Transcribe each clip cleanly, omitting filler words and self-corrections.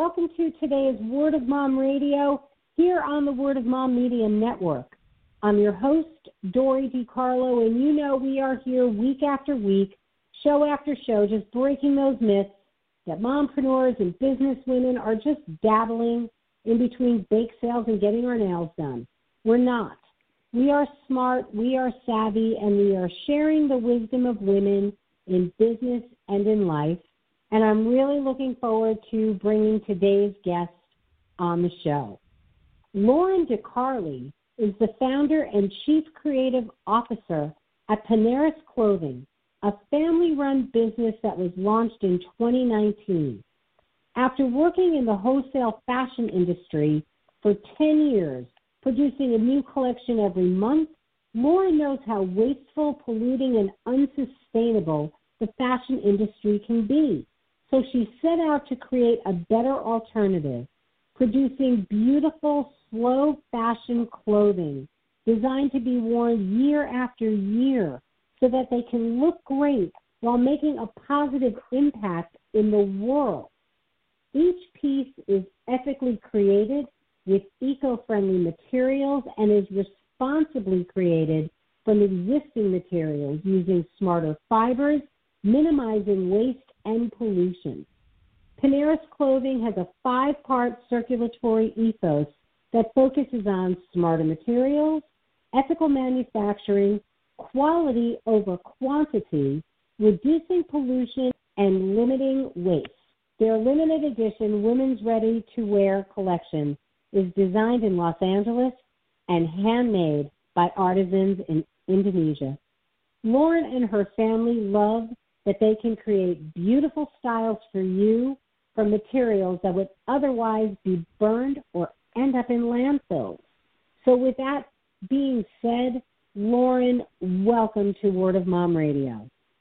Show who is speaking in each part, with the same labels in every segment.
Speaker 1: welcome to today's Word of Mom Radio here on the Word of Mom Media Network. I'm your host, Dori DiCarlo, and you know we are here week after week, show after show, just breaking those myths that mompreneurs and businesswomen are just dabbling in between bake sales and getting our nails done. We're not. We are smart, we are savvy, and we are sharing the wisdom of women in business and in life. And I'm really looking forward to bringing today's guest on the show. Lauren DeCarli is the founder and chief creative officer at Paneras Clothing, a family-run business that was launched in 2019. After working in the wholesale fashion industry for 10 years, producing a new collection every month, Lauren knows how wasteful, polluting, and unsustainable the fashion industry can be. So she set out to create a better alternative, producing beautiful, slow fashion clothing designed to be worn year after year so that they can look great while making a positive impact in the world. Each piece is ethically created with eco-friendly materials and is responsibly created from existing materials using smarter fibers, minimizing waste and pollution. Paneras Clothing has a 5-part circulatory ethos that focuses on smarter materials, ethical manufacturing, quality over quantity, reducing pollution, and limiting waste. Their limited edition women's ready-to-wear collection is designed in Los Angeles and handmade by artisans in Indonesia. Lauren and her family love that they can create beautiful styles for you from materials that would otherwise be burned or end up in landfills. So with that being said, Lauren, welcome to Word of Mom Radio.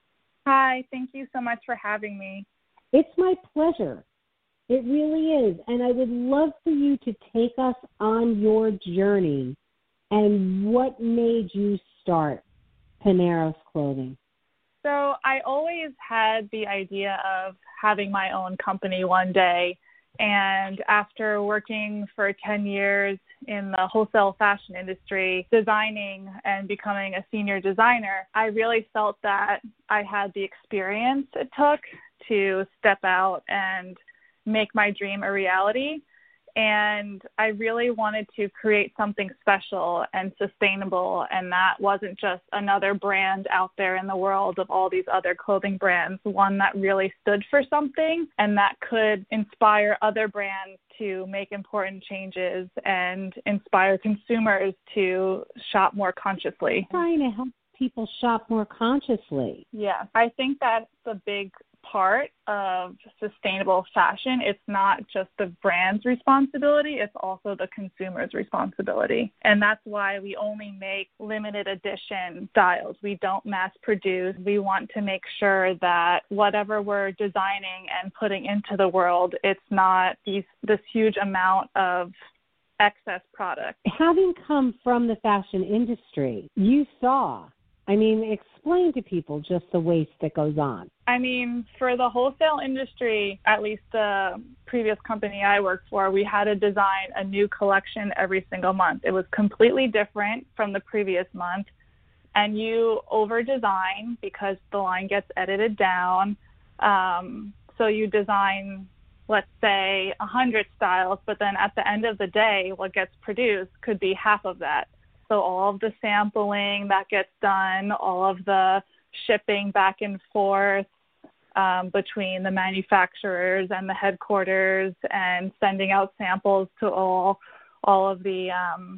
Speaker 2: Hi, thank you so much for having me.
Speaker 1: It's my pleasure. It really is. And I would love for you to take us on your journey and what made you start Paneras Clothing.
Speaker 2: So I always had the idea of having my own company one day. And after working for 10 years in the wholesale fashion industry, designing and becoming a senior designer, I really felt that I had the experience it took to step out and make my dream a reality. And I really wanted to create something special and sustainable, and that wasn't just another brand out there in the world of all these other clothing brands, one that really stood for something and that could inspire other brands to make important changes and inspire consumers to shop more consciously.
Speaker 1: Trying to help people shop more consciously.
Speaker 2: Yeah, I think that's a big part of sustainable fashion. It's not just the brand's responsibility, it's also the consumer's responsibility. And that's why we only make limited edition styles. We don't mass produce. We want to make sure that whatever we're designing and putting into the world, it's not this huge amount of excess product.
Speaker 1: Having come from the fashion industry, you saw, explain to people just the waste that goes on.
Speaker 2: For the wholesale industry, at least the previous company I worked for, we had to design a new collection every single month. It was completely different from the previous month, and you over-design because the line gets edited down. So you design, let's say, 100 styles, but then at the end of the day, what gets produced could be half of that. So all of the sampling that gets done, all of the shipping back and forth between the manufacturers and the headquarters and sending out samples to all of the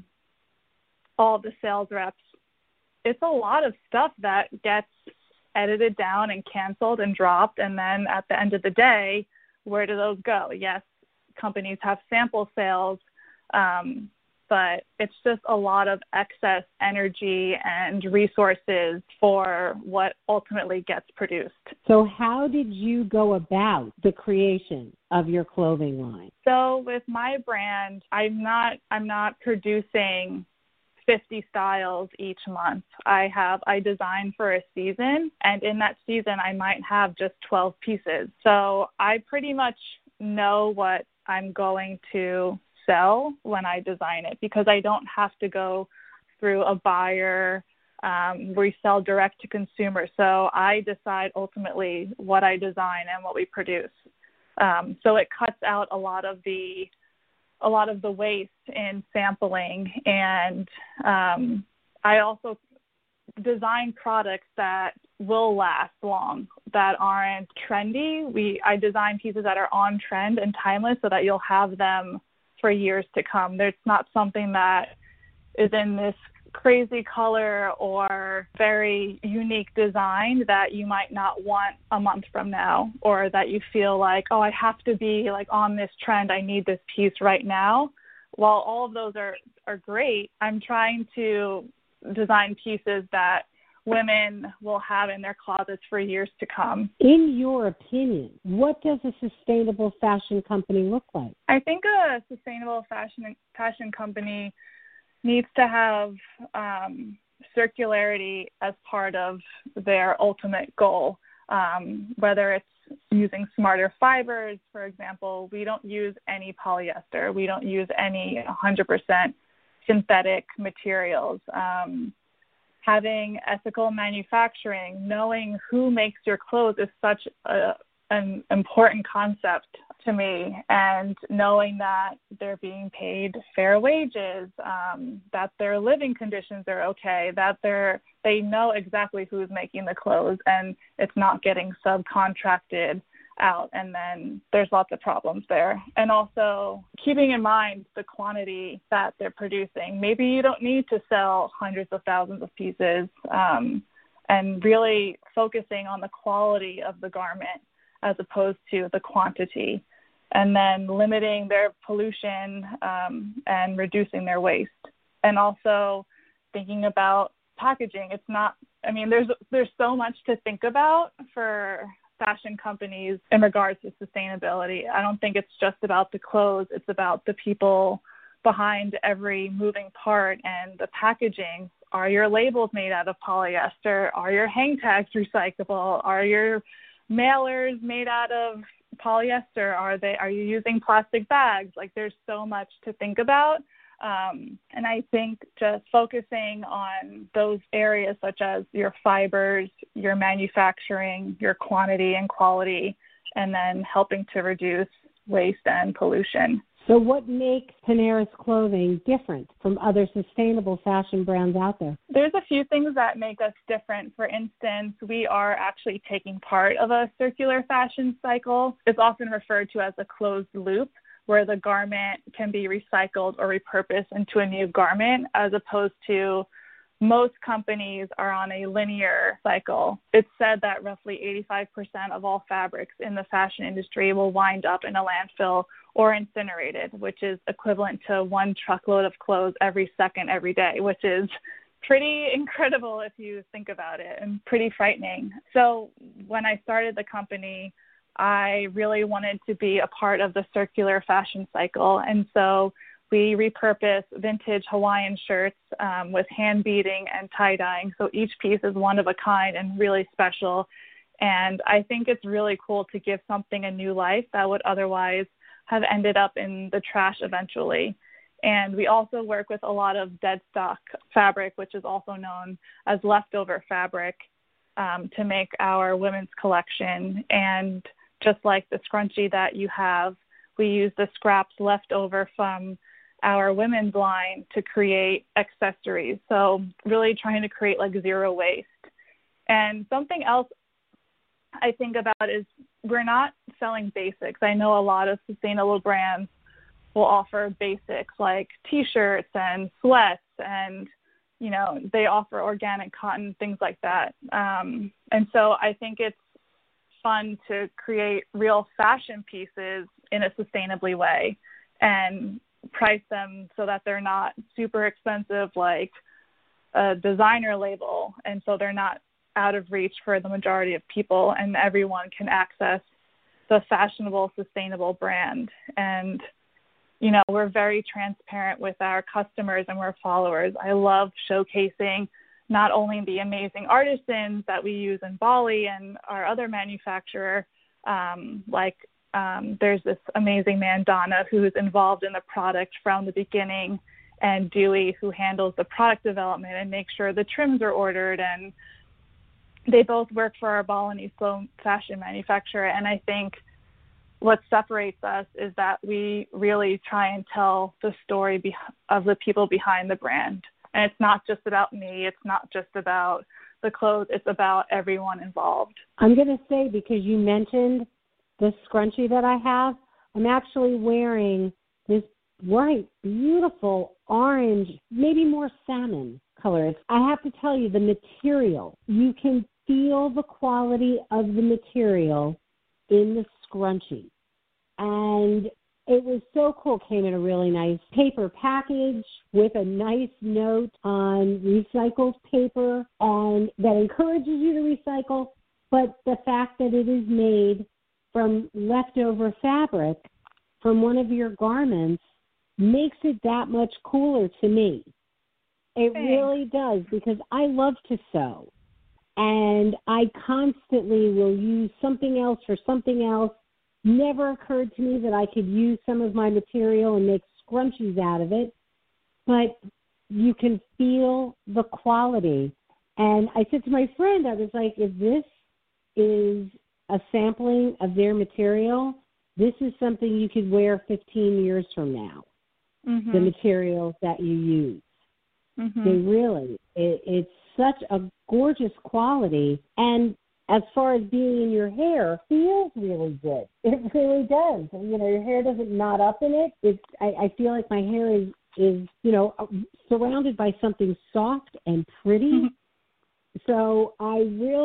Speaker 2: sales reps. It's a lot of stuff that gets edited down and canceled and dropped. And then at the end of the day, where do those go? Yes, companies have sample sales, but it's just a lot of excess energy and resources for what ultimately gets produced.
Speaker 1: So how did you go about the creation of your clothing line?
Speaker 2: So with my brand, I'm not producing 50 styles each month. I design for a season, and in that season I might have just 12 pieces. So I pretty much know what I'm going to sell when I design it, because I don't have to go through a buyer. We sell direct to consumer. So I decide ultimately what I design and what we produce. So it cuts out a lot of the waste in sampling. And I also design products that will last long, that aren't trendy. I design pieces that are on trend and timeless so that you'll have them for years to come. There's not something that is in this crazy color or very unique design that you might not want a month from now, or that you feel like, oh, I have to be like on this trend. I need this piece right now. While all of those are great, I'm trying to design pieces that women will have in their closets for years to come.
Speaker 1: In your opinion, what does a sustainable fashion company look like?
Speaker 2: I think a sustainable fashion company needs to have circularity as part of their ultimate goal, whether it's using smarter fibers. For example, we don't use any polyester. We don't use any 100% synthetic materials. Having ethical manufacturing, knowing who makes your clothes is such an important concept to me, and knowing that they're being paid fair wages, that their living conditions are okay, that they know exactly who's making the clothes and it's not getting subcontracted out, and then there's lots of problems there. And also keeping in mind the quantity that they're producing. Maybe you don't need to sell hundreds of thousands of pieces, and really focusing on the quality of the garment as opposed to the quantity, and then limiting their pollution and reducing their waste. And also thinking about packaging. There's so much to think about for fashion companies in regards to sustainability. I don't think it's just about the clothes. It's about the people behind every moving part and the packaging. Are your labels made out of polyester? Are your hang tags recyclable? Are your mailers made out of polyester? Are you using plastic bags? Like, there's so much to think about. And I think just focusing on those areas such as your fibers, your manufacturing, your quantity and quality, and then helping to reduce waste and pollution.
Speaker 1: So what makes Paneras clothing different from other sustainable fashion brands out there?
Speaker 2: There's a few things that make us different. For instance, we are actually taking part of a circular fashion cycle. It's often referred to as a closed loop, where the garment can be recycled or repurposed into a new garment, as opposed to most companies are on a linear cycle. It's said that roughly 85% of all fabrics in the fashion industry will wind up in a landfill or incinerated, which is equivalent to 1 truckload of clothes every second, every day, which is pretty incredible if you think about it, and pretty frightening. So when I started the company, I really wanted to be a part of the circular fashion cycle. And so we repurpose vintage Hawaiian shirts with hand beading and tie-dyeing. So each piece is one of a kind and really special. And I think it's really cool to give something a new life that would otherwise have ended up in the trash eventually. And we also work with a lot of dead stock fabric, which is also known as leftover fabric, to make our women's collection. And just like the scrunchie that you have, we use the scraps left over from our women's line to create accessories. So really trying to create like zero waste. And something else I think about is we're not selling basics. I know a lot of sustainable brands will offer basics like T-shirts and sweats, and they offer organic cotton, things like that. And so I think it's fun to create real fashion pieces in a sustainably way and price them so that they're not super expensive like a designer label, and so they're not out of reach for the majority of people, and everyone can access the fashionable, sustainable brand. And we're very transparent with our customers and our followers. I love showcasing not only the amazing artisans that we use in Bali and our other manufacturer, like there's this amazing man, Donna, who's involved in the product from the beginning, and Dewey, who handles the product development and makes sure the trims are ordered. And they both work for our Balinese Flow fashion manufacturer. And I think what separates us is that we really try and tell the story of the people behind the brand. And it's not just about me. It's not just about the clothes. It's about everyone involved.
Speaker 1: I'm going to say, because you mentioned the scrunchie that I have, I'm actually wearing this bright, beautiful orange, maybe more salmon color. I have to tell you, the material, you can feel the quality of the material in the scrunchie. And it was so cool. Came in a really nice paper package with a nice note on recycled paper, and that encourages you to recycle. But the fact that it is made from leftover fabric from one of your garments makes it that much cooler to me. It really does, because I love to sew. And I constantly will use something else for something else. Never occurred to me that I could use some of my material and make scrunchies out of it. But you can feel the quality. And I said to my friend, I was like, if this is a sampling of their material, this is something you could wear 15 years from now, the materials that you use. They really, it's such a gorgeous quality. And as far as being in your hair, feels really good. It really does. You know, your hair doesn't knot up in it. I feel like my hair is you know, surrounded by something soft and pretty. So I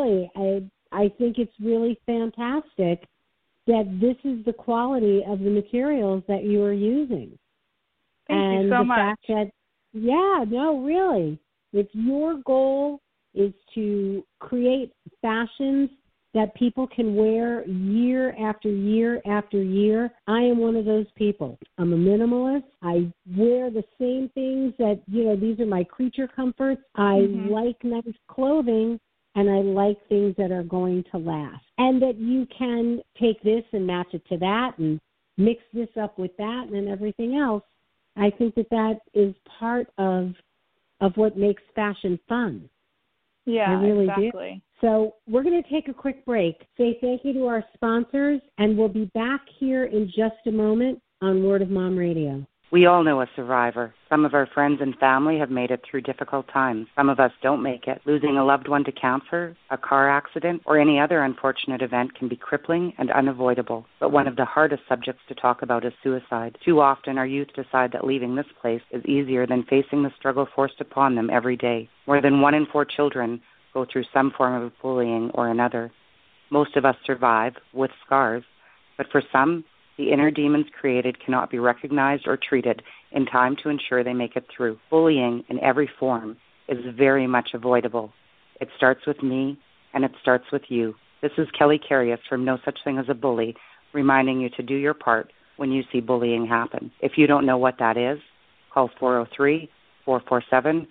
Speaker 1: think it's really fantastic that this is the quality of the materials that you are using.
Speaker 2: Thank you so much.
Speaker 1: Fact that, yeah, no, really, if your goal is to create fashions that people can wear year after year after year, I am one of those people. I'm a minimalist. I wear the same things that, you know, these are my creature comforts. I like nice clothing, and I like things that are going to last. And that you can take this and match it to that and mix this up with that and everything else. I think that is part of what makes fashion fun.
Speaker 2: Yeah,
Speaker 1: I really
Speaker 2: exactly.
Speaker 1: do. So we're going to take a quick break, say thank you to our sponsors, and we'll be back here in just a moment on Word of Mom Radio.
Speaker 3: We all know a survivor. Some of our friends and family have made it through difficult times. Some of us don't make it. Losing a loved one to cancer, a car accident, or any other unfortunate event can be crippling and unavoidable. But one of the hardest subjects to talk about is suicide. Too often our youth decide that leaving this place is easier than facing the struggle forced upon them every day. More than 1 in 4 children go through some form of bullying or another. Most of us survive with scars, but for some, the inner demons created cannot be recognized or treated in time to ensure they make it through. Bullying in every form is very much avoidable. It starts with me, and it starts with you. This is Kelly Carius from No Such Thing as a Bully, reminding you to do your part when you see bullying happen. If you don't know what that is, call 403-447-4404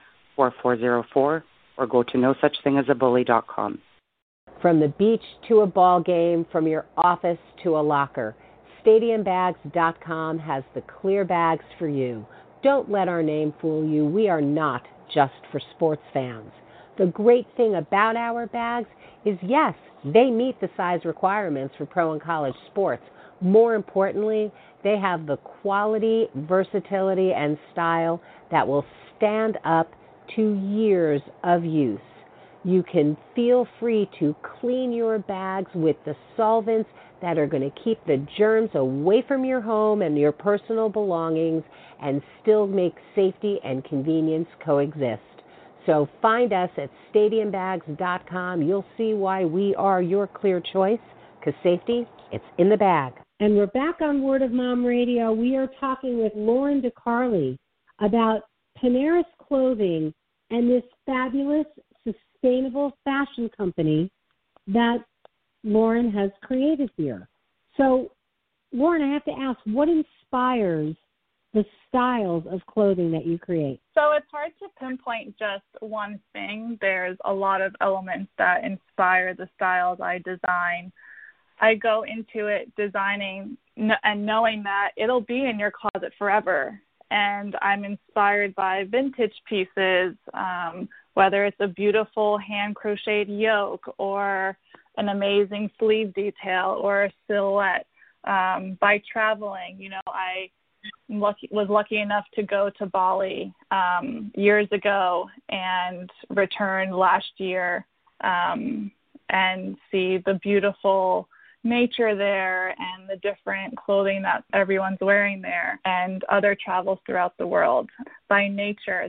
Speaker 3: or go to nosuchthingasabully.com.
Speaker 4: From the beach to a ball game, from your office to a locker, StadiumBags.com has the clear bags for you. Don't let our name fool you. We are not just for sports fans. The great thing about our bags is, yes, they meet the size requirements for pro and college sports. More importantly, they have the quality, versatility, and style that will stand up to years of use. You can feel free to clean your bags with the solvents that are going to keep the germs away from your home and your personal belongings and still make safety and convenience coexist. So find us at StadiumBags.com. You'll see why we are your clear choice, because safety, it's in the bag.
Speaker 1: And we're back on Word of Mom Radio. We are talking with Lauren DeCarli about Paneris Clothing and this fabulous sustainable fashion company that Lauren has created here. So, Lauren, I have to ask, what inspires the styles of clothing that you create?
Speaker 2: So it's hard to pinpoint just one thing. There's a lot of elements that inspire the styles I design. I go into it designing and knowing that it'll be in your closet forever. And I'm inspired by vintage pieces, whether it's a beautiful hand-crocheted yoke or an amazing sleeve detail or a silhouette. By traveling, I was lucky enough to go to Bali years ago and return last year and see the beautiful nature there and the different clothing that everyone's wearing there and other travels throughout the world. By nature,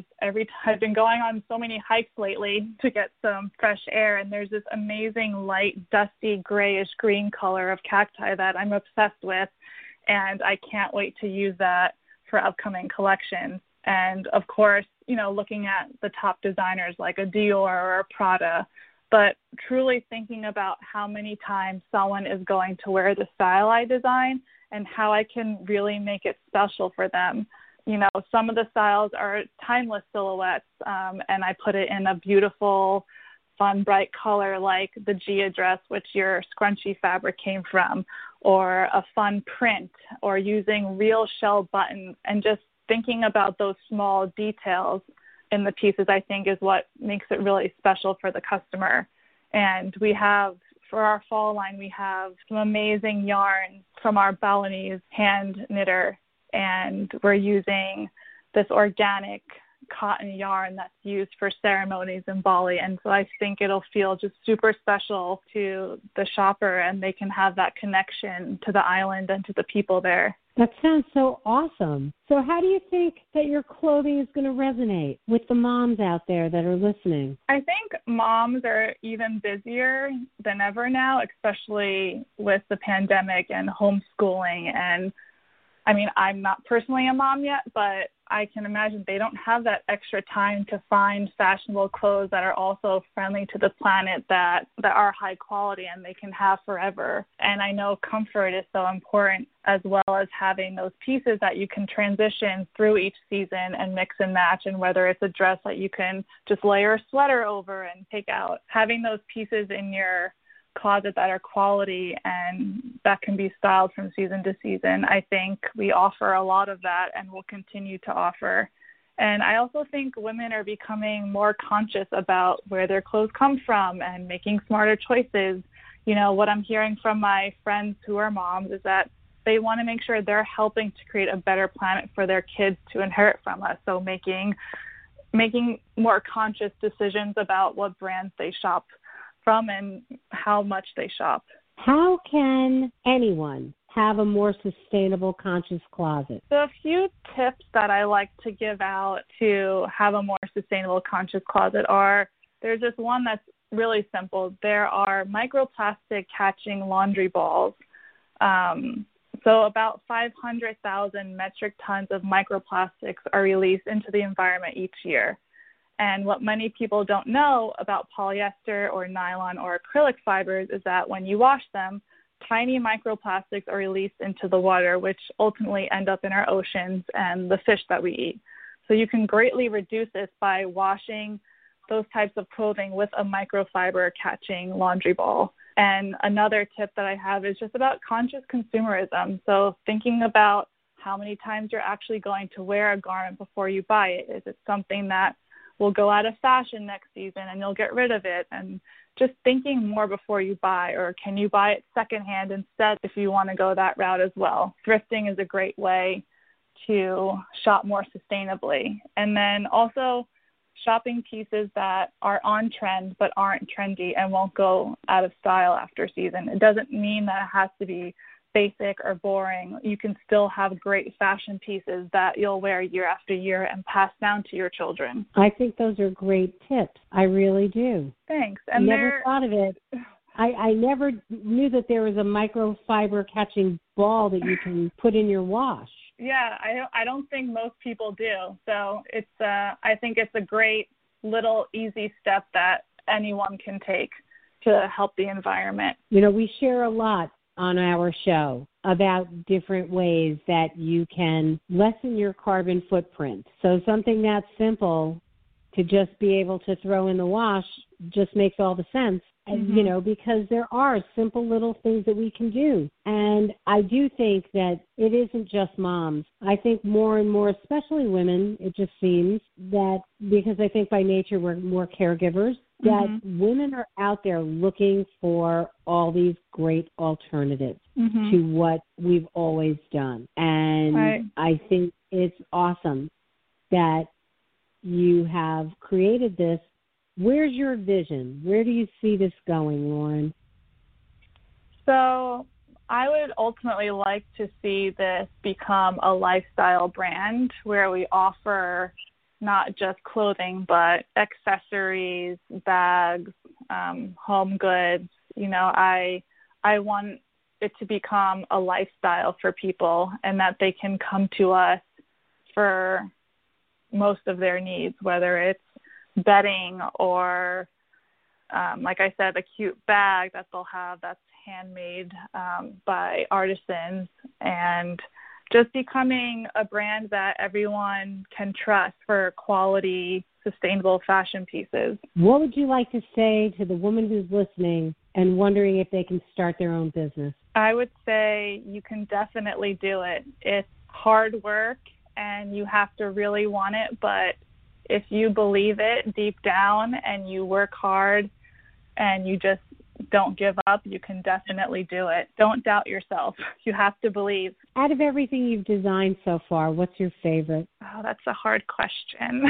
Speaker 2: I've been going on so many hikes lately to get some fresh air, and there's this amazing light, dusty, grayish green color of cacti that I'm obsessed with, and I can't wait to use that for upcoming collections. And of course, looking at the top designers like a Dior or a Prada, but truly thinking about how many times someone is going to wear the style I design and how I can really make it special for them. Some of the styles are timeless silhouettes, and I put it in a beautiful, fun, bright color like the Gia dress, which your scrunchy fabric came from, or a fun print, or using real shell buttons, and just thinking about those small details in the pieces, I think, is what makes it really special for the customer. And we have, for our fall line, we have some amazing yarn from our Balinese hand knitter, and we're using this organic cotton yarn that's used for ceremonies in Bali. And so I think it'll feel just super special to the shopper, and they can have that connection to the island and to the people there.
Speaker 1: That sounds so awesome. So how do you think that your clothing is going to resonate with the moms out there that are listening?
Speaker 2: I think moms are even busier than ever now, especially with the pandemic and homeschooling. And I mean, I'm not personally a mom yet, but I can imagine they don't have that extra time to find fashionable clothes that are also friendly to the planet, that are high quality and they can have forever. And I know comfort is so important, as well as having those pieces that you can transition through each season and mix and match. And whether it's a dress that you can just layer a sweater over and take out, having those pieces in your closet that are quality and that can be styled from season to season. I think we offer a lot of that and will continue to offer. And I also think women are becoming more conscious about where their clothes come from and making smarter choices. What I'm hearing from my friends who are moms is that they want to make sure they're helping to create a better planet for their kids to inherit from us. So making more conscious decisions about what brands they shop from and how much they shop.
Speaker 1: How can anyone have a more sustainable, conscious closet?
Speaker 2: So a few tips that I like to give out to have a more sustainable, conscious closet are, there's just one that's really simple. There are microplastic catching laundry balls. So about 500,000 metric tons of microplastics are released into the environment each year. And what many people don't know about polyester or nylon or acrylic fibers is that when you wash them, tiny microplastics are released into the water, which ultimately end up in our oceans and the fish that we eat. So you can greatly reduce this by washing those types of clothing with a microfiber catching laundry ball. And another tip that I have is just about conscious consumerism. So thinking about how many times you're actually going to wear a garment before you buy it. Is it something that will go out of fashion next season and you'll get rid of it? And just thinking more before you buy, or can you buy it secondhand instead if you want to go that route as well? Thrifting is a great way to shop more sustainably. And then also shopping pieces that are on trend but aren't trendy and won't go out of style after season. It doesn't mean that it has to be basic or boring. You can still have great fashion pieces that you'll wear year after year and pass down to your children.
Speaker 1: I think those are great tips. I really do.
Speaker 2: Thanks.
Speaker 1: And never thought of it. I never knew that there was a microfiber catching ball that you can put in your wash.
Speaker 2: Yeah, I don't think most people do. So it's I think it's a great little easy step that anyone can take to help the environment.
Speaker 1: We share a lot on our show about different ways that you can lessen your carbon footprint. So something that simple to just be able to throw in the wash just makes all the sense. and, because there are simple little things that we can do. And I do think that it isn't just moms. I think more and more, especially women, it just seems that, because I think by nature we're more caregivers, that women are out there looking for all these great alternatives to what we've always done. And I think it's awesome that you have created this. Where's your vision? Where do you see this going, Lauren?
Speaker 2: So I would ultimately like to see this become a lifestyle brand where we offer not just clothing, but accessories, bags, home goods. I want it to become a lifestyle for people, and that they can come to us for most of their needs, whether it's bedding or, like I said, a cute bag that they'll have that's handmade by artisans, and just becoming a brand that everyone can trust for quality, sustainable fashion pieces.
Speaker 1: What would you like to say to the woman who's listening and wondering if they can start their own business?
Speaker 2: I would say you can definitely do it. It's hard work and you have to really want it, but if you believe it deep down and you work hard and you just don't give up, you can definitely do it. Don't doubt yourself. You have to believe.
Speaker 1: Out of everything you've designed so far, what's your favorite?
Speaker 2: Oh, that's a hard question.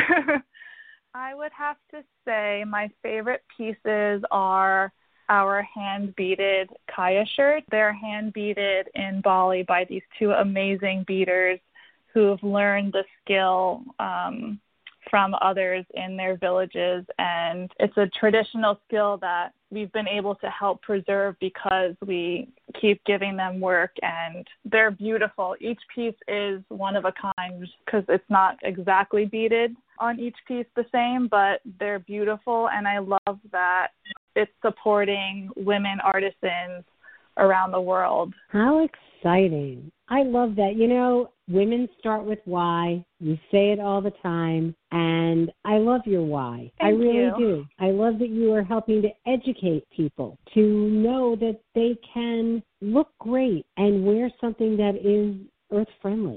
Speaker 2: I would have to say my favorite pieces are our hand-beaded kaya shirts. They're hand-beaded in Bali by these two amazing beaders who've learned the skill from others in their villages. And it's a traditional skill that we've been able to help preserve because we keep giving them work, and they're beautiful. Each piece is one of a kind because it's not exactly beaded on each piece the same, but they're beautiful. And I love that it's supporting women artisans around the world.
Speaker 1: How exciting. I love that. Women start with why. You say it all the time, and I love your why. I really do. I love that you are helping to educate people to know that they can look great and wear something that is earth-friendly.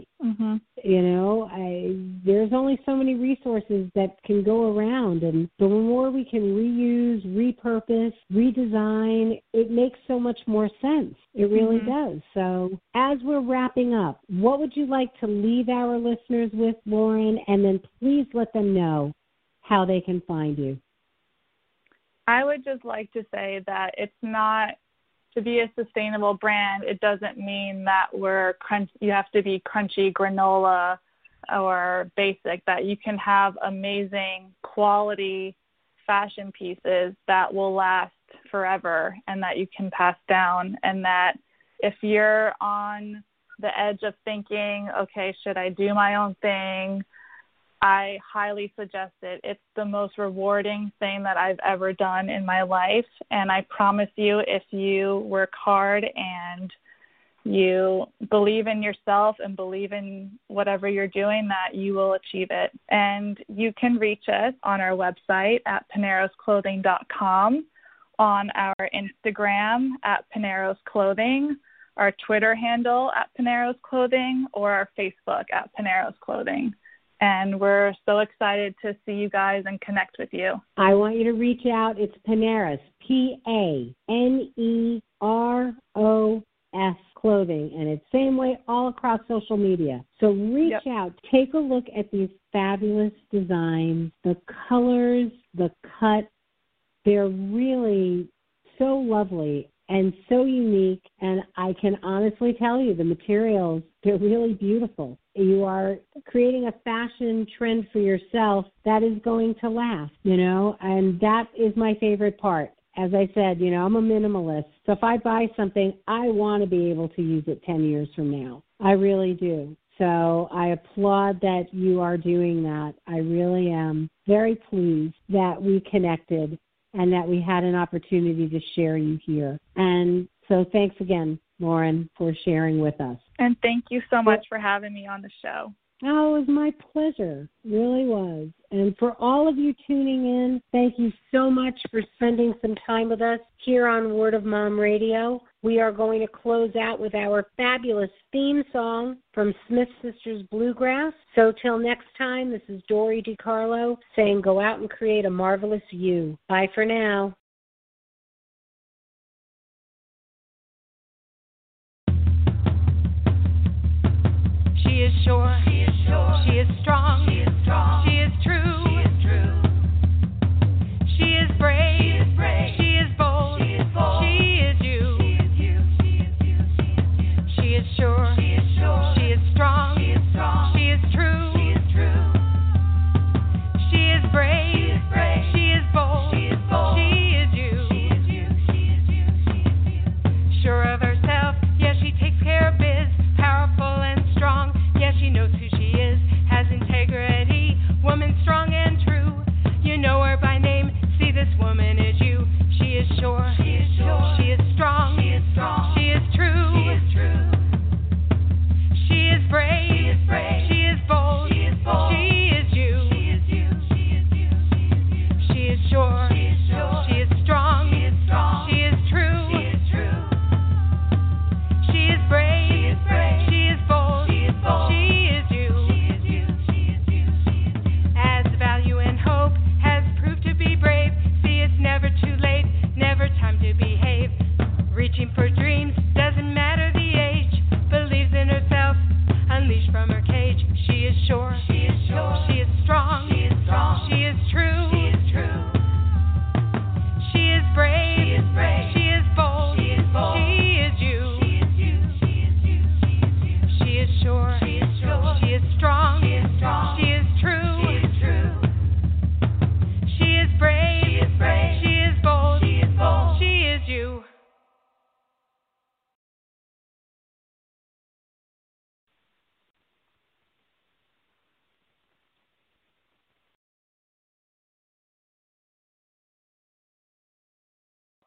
Speaker 1: There's only so many resources that can go around, and the more we can reuse, repurpose, redesign, it makes so much more sense. It really does. So as we're wrapping up, what would you like to leave our listeners with, Lauren? And then please let them know how they can find you.
Speaker 2: I would just like to say that it's not, to be a sustainable brand, it doesn't mean that you have to be crunchy granola or basic, that you can have amazing quality fashion pieces that will last forever and that you can pass down. And that if you're on the edge of thinking, okay, should I do my own thing? I highly suggest it. It's the most rewarding thing that I've ever done in my life. And I promise you, if you work hard and you believe in yourself and believe in whatever you're doing, that you will achieve it. And you can reach us on our website at PanerosClothing.com, on our Instagram at Paneros Clothing, our Twitter handle at Paneros Clothing, or our Facebook at Paneros Clothing. And we're so excited to see you guys and connect with you.
Speaker 1: I want you to reach out. It's Paneros, Paneros Clothing, and it's same way all across social media. So reach out, take a look at these fabulous designs, the colors, the cut. They're really so lovely and so unique, and I can honestly tell you the materials, they're really beautiful. You are creating a fashion trend for yourself that is going to last, and that is my favorite part. As I said, I'm a minimalist, so if I buy something, I want to be able to use it 10 years from now. I really do. So I applaud that you are doing that. I really am very pleased that we connected and that we had an opportunity to share you here. And so thanks again, Lauren, for sharing with us.
Speaker 2: And thank you so much for having me on the show.
Speaker 1: Oh, it was my pleasure. It really was. And for all of you tuning in, thank you so much for spending some time with us here on Word of Mom Radio. We are going to close out with our fabulous theme song from Smith Sisters Bluegrass. So till next time, this is Dori DiCarlo saying go out and create a marvelous you. Bye for now.
Speaker 5: She is sure, she is strong, she